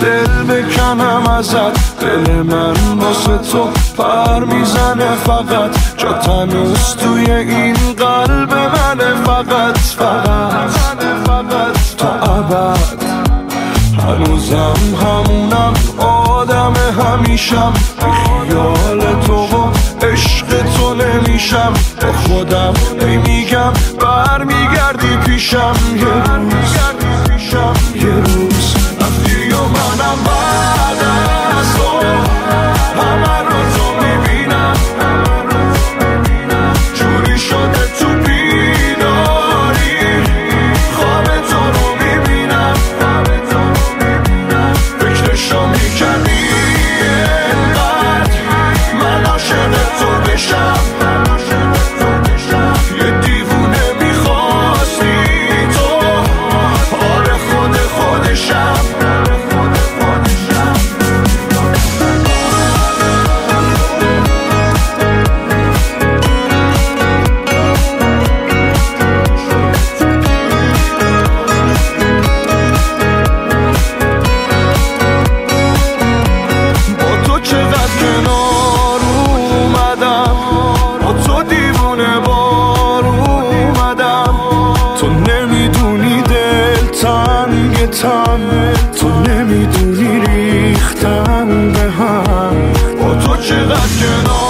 دل بکنم ازت. دل من واسه تو پر میزنه فقط، جا تنوز توی این قلب منه فقط تا ابد. هنوزم همونم آدم همیشم، بی خیال تو و عشق تو نمیشم. با خودم میگم برمیگردی پیشم یه روز رفتی و منم بعد از تو همه رو تو میبینم. جوری شده تو بیداری خواب تو رو میبینم. فکرشو میکنی انقدر من عاشق تو بشم. یه دیوونه میخواستی تو، آره خودشم. با تو چقدر کنار اومدم، با تو دیوونه بار اومدم. تو نمیدونی دل تنگ تو نمیدونی ریختن به هم. با تو چقدر کنار